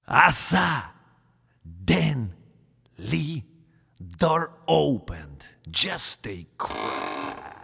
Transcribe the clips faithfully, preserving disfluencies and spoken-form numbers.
Аса, день, Lee, door opened, just a crack,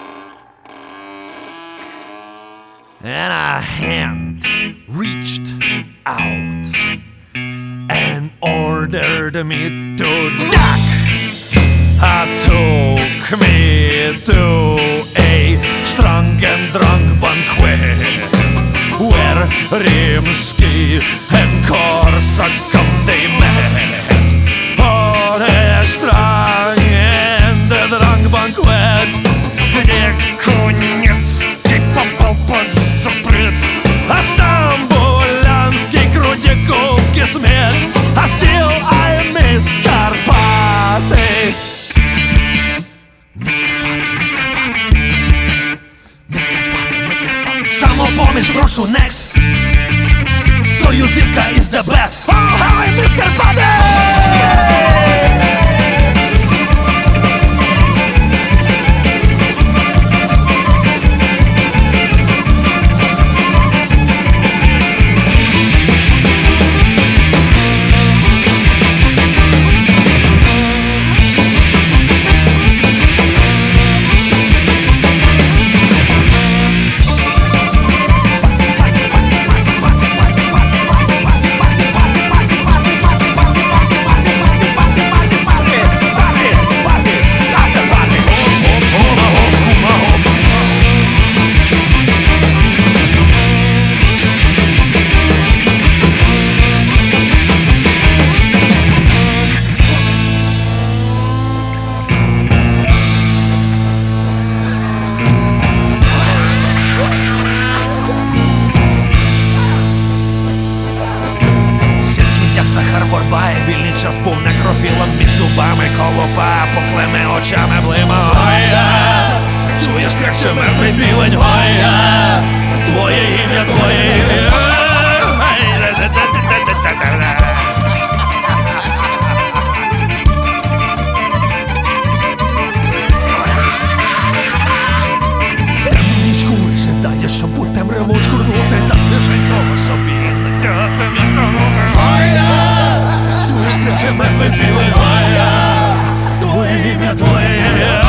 and a hand reached out and ordered me to duck. I took me to a strong and drunk banquet where Rimsky and Korsakov they met. On a strong and drunk banquet, где Куницкий попал под запрет, а стамбулянский Крудяковки смет. А still I miss Карпаты. Miss Карпаты, Miss Карпаты, Miss Карпаты, Miss Карпаты. Самопомощь прошу next. Союзівка is the best. Oh, how I miss Карпаты! Сахар Борбай, вільний час був некрофілом, між зубами колопа, поклеми очами блима. Ой-я, чуєш краще мертвий півень, ой-я, твоє ім'я, твоє ім'я. Темнічку вижидає, щоб у темрявочку рнути та свіженького собі натяти м'яканути. Чуєш краще мертвий півень, ой-я, твоє ім'я, твоє ім'я.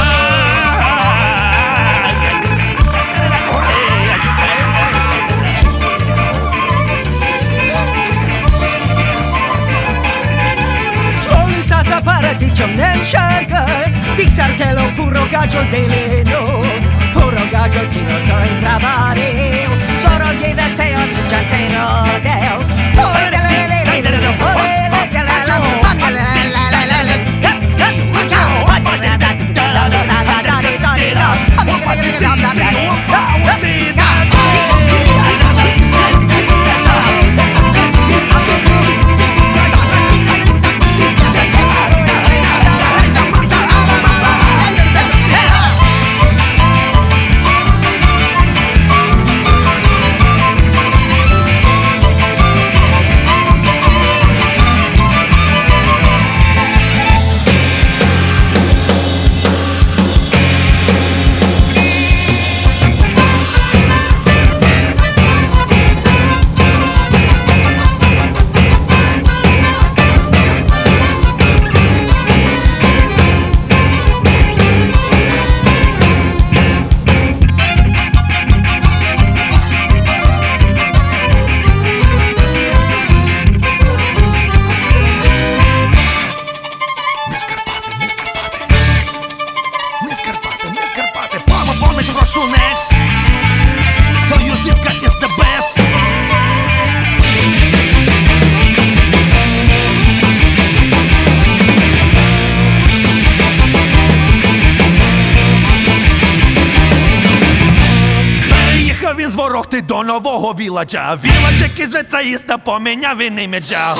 Paradiso nel sciarga, Tixartello puro gaggio di leno, puro gaggio di non lo intravare, solo diverteo di gente rodeo. Poi le le le le le le le Прошу next. Союзівка is the best. Переїхав він з Ворохти до нового віладжа. Віладж, який зветься іста, поміняв він іміджа.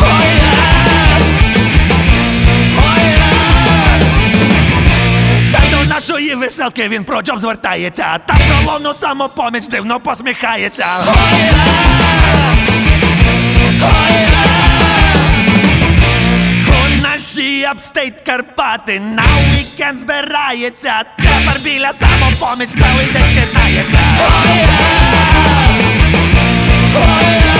До нашої веселки він про джоб звертається, та про ловну самопоміч дивно посміхається. Ой-ра! Ой-ра! У нашій апстейт Карпати на вікенд збирається, тепер біля самопоміч цілий день кидається. Ой-ра! Ой-ра!